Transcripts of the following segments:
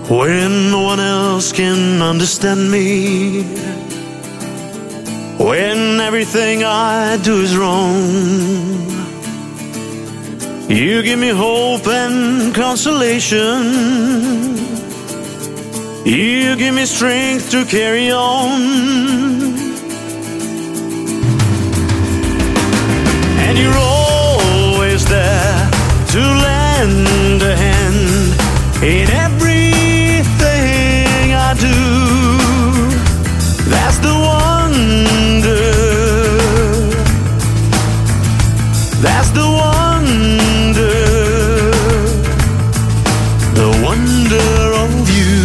when no one else can understand me, when everything I do is wrong. You give me hope and consolation. You give me strength to carry on. And you're always there to lend a hand in everything I do. That's the wonder. That's the wonder. The wonder of you.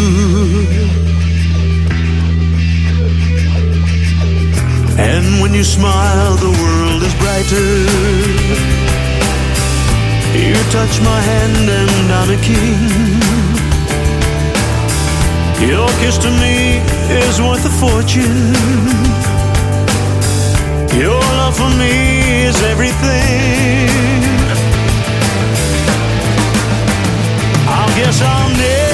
And when you smile, the world is brighter. You touch my hand and I'm a king. Your kiss to me is worth a fortune. Your love for me is everything. I guess I'll never